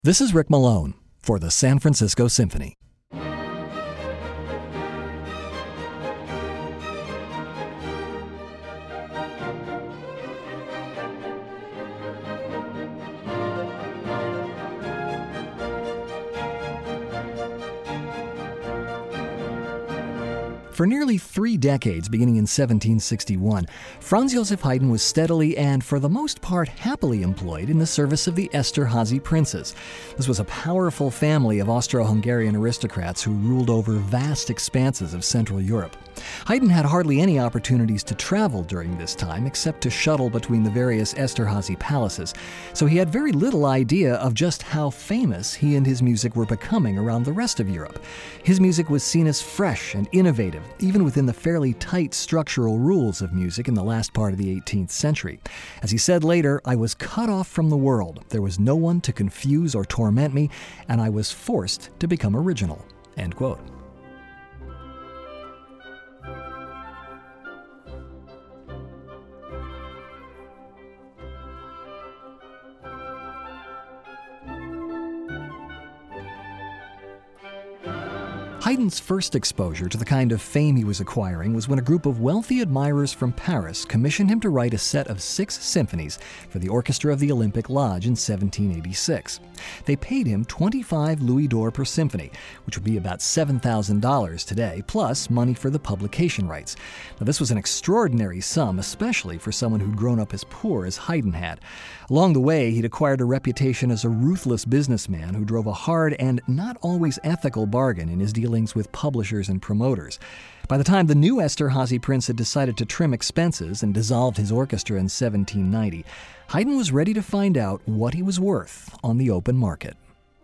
This is Rick Malone for the San Francisco Symphony. For nearly 3 decades, beginning in 1761, Franz Joseph Haydn was steadily and, for the most part, happily employed in the service of the Esterházy princes. This was a powerful family of Austro-Hungarian aristocrats who ruled over vast expanses of Central Europe. Haydn had hardly any opportunities to travel during this time except to shuttle between the various Esterházy palaces, so he had very little idea of just how famous he and his music were becoming around the rest of Europe. His music was seen as fresh and innovative, even within the fairly tight structural rules of music in the last part of the 18th century. As he said later, "I was cut off from the world. There was no one to confuse or torment me, and I was forced to become original." End quote. Haydn's first exposure to the kind of fame he was acquiring was when a group of wealthy admirers from Paris commissioned him to write a set of 6 symphonies for the orchestra of the Olympic Lodge in 1786. They paid him 25 louis d'or per symphony, which would be about $7,000 today, plus money for the publication rights. Now, this was an extraordinary sum, especially for someone who'd grown up as poor as Haydn had. Along the way, he'd acquired a reputation as a ruthless businessman who drove a hard and not always ethical bargain in his dealings with publishers and promoters. By the time the new Esterházy prince had decided to trim expenses and dissolved his orchestra in 1790, Haydn was ready to find out what he was worth on the open market.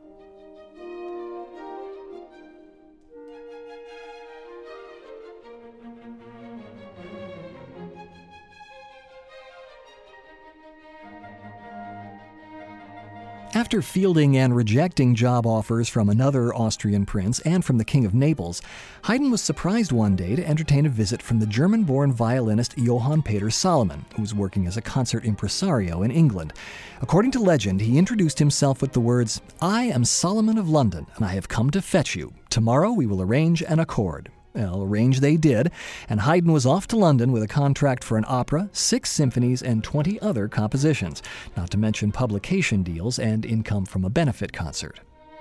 After fielding and rejecting job offers from another Austrian prince and from the King of Naples, Haydn was surprised one day to entertain a visit from the German-born violinist Johann Peter Salomon, who was working as a concert impresario in England. According to legend, he introduced himself with the words, "I am Solomon of London, and I have come to fetch you. Tomorrow we will arrange an accord." Well, arrange they did, and Haydn was off to London with a contract for an opera, 6 symphonies, and 20 other compositions, not to mention publication deals and income from a benefit concert.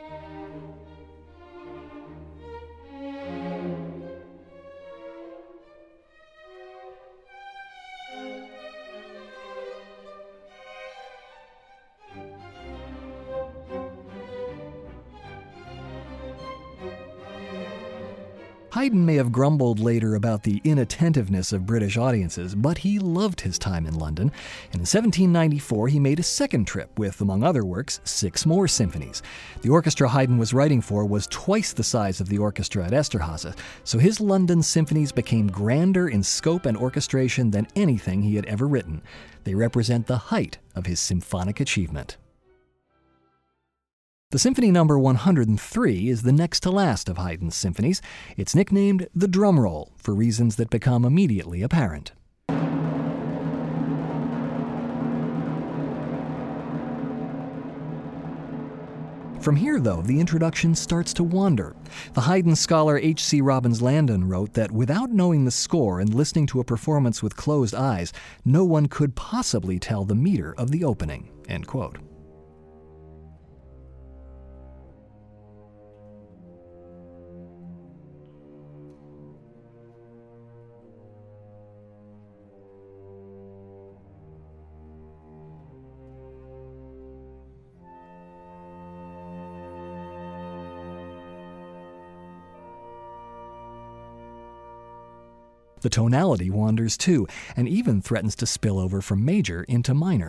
Haydn may have grumbled later about the inattentiveness of British audiences, but he loved his time in London, and in 1794 he made a second trip with, among other works, 6 more symphonies. The orchestra Haydn was writing for was twice the size of the orchestra at Esterházy, so his London symphonies became grander in scope and orchestration than anything he had ever written. They represent the height of his symphonic achievement. The Symphony No. 103 is the next to last of Haydn's symphonies. It's nicknamed the Drum Roll for reasons that become immediately apparent. From here, though, the introduction starts to wander. The Haydn scholar H.C. Robbins Landon wrote that without knowing the score and listening to a performance with closed eyes, no one could possibly tell the meter of the opening. End quote. The tonality wanders too, and even threatens to spill over from major into minor.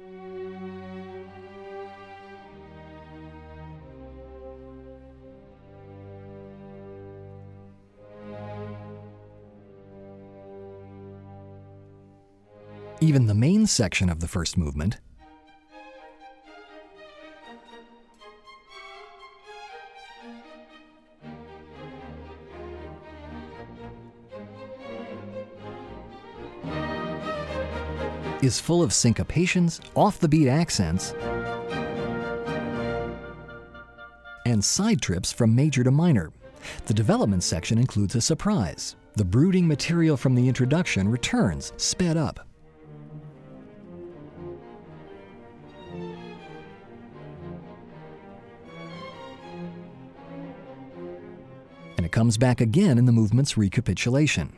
Even the main section of the first movement is full of syncopations, off-the-beat accents, and side trips from major to minor. The development section includes a surprise. The brooding material from the introduction returns, sped up. And it comes back again in the movement's recapitulation.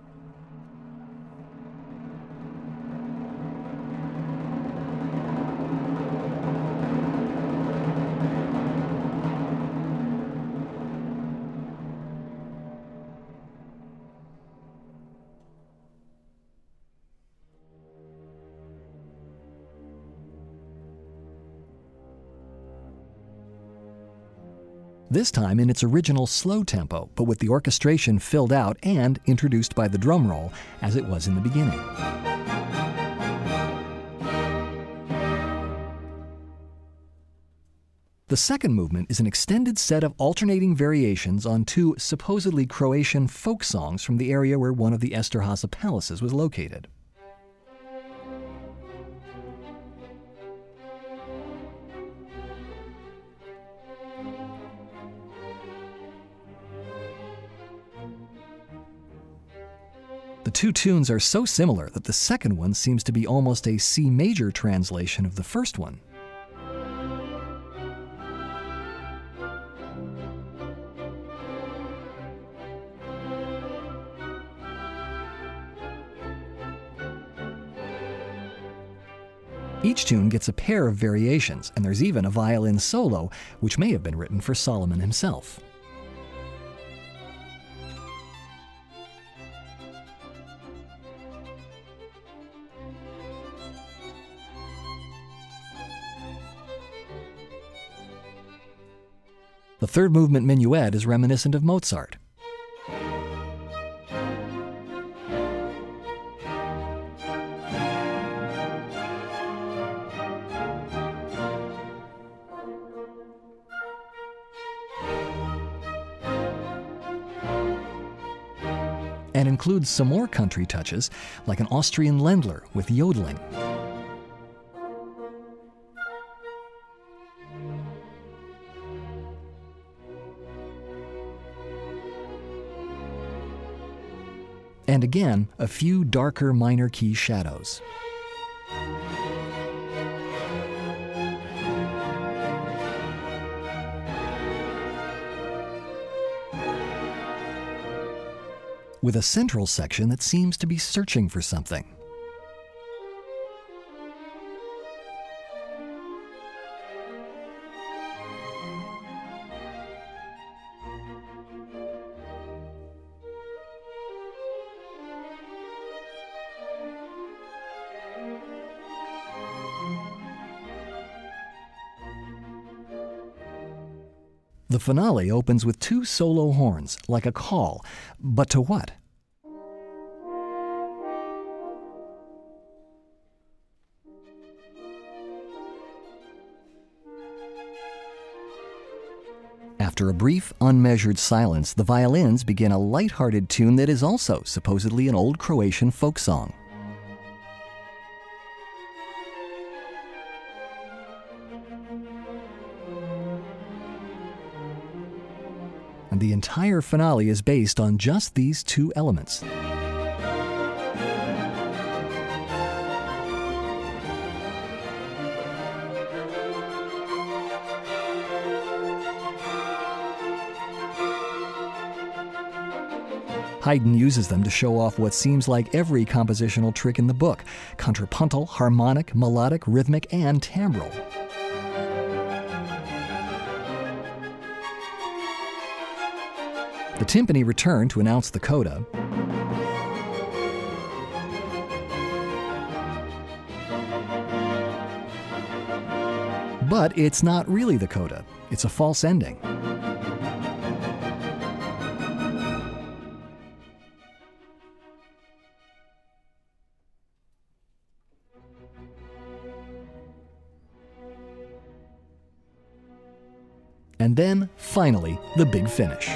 This time in its original slow tempo, but with the orchestration filled out and introduced by the drum roll as it was in the beginning. The second movement is an extended set of alternating variations on two supposedly Croatian folk songs from the area where one of the Esterházy palaces was located. The two tunes are so similar that the second one seems to be almost a C major translation of the first one. Each tune gets a pair of variations, and there's even a violin solo, which may have been written for Solomon himself. The third movement minuet is reminiscent of Mozart. And includes some more country touches, like an Austrian Ländler with yodeling. And again, a few darker minor key shadows. With a central section that seems to be searching for something. The finale opens with two solo horns, like a call, but to what? After a brief, unmeasured silence, the violins begin a light-hearted tune that is also supposedly an old Croatian folk song. And the entire finale is based on just these two elements. Haydn uses them to show off what seems like every compositional trick in the book: contrapuntal, harmonic, melodic, rhythmic, and timbral. The timpani return to announce the coda. But it's not really the coda. It's a false ending. And then, finally, the big finish.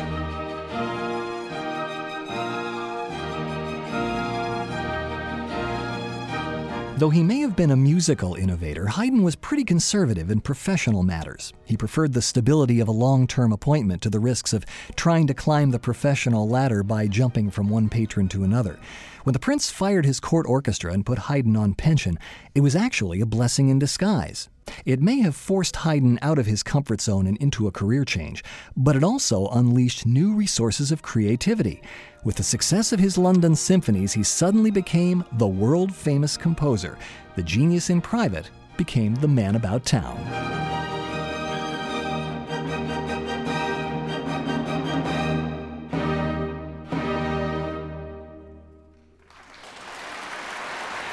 Though he may have been a musical innovator, Haydn was pretty conservative in professional matters. He preferred the stability of a long-term appointment to the risks of trying to climb the professional ladder by jumping from one patron to another. When the prince fired his court orchestra and put Haydn on pension, it was actually a blessing in disguise. It may have forced Haydn out of his comfort zone and into a career change, but it also unleashed new resources of creativity. With the success of his London symphonies, he suddenly became the world-famous composer. The genius in private became the man about town.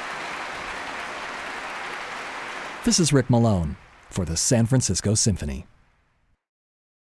This is Rick Malone for the San Francisco Symphony.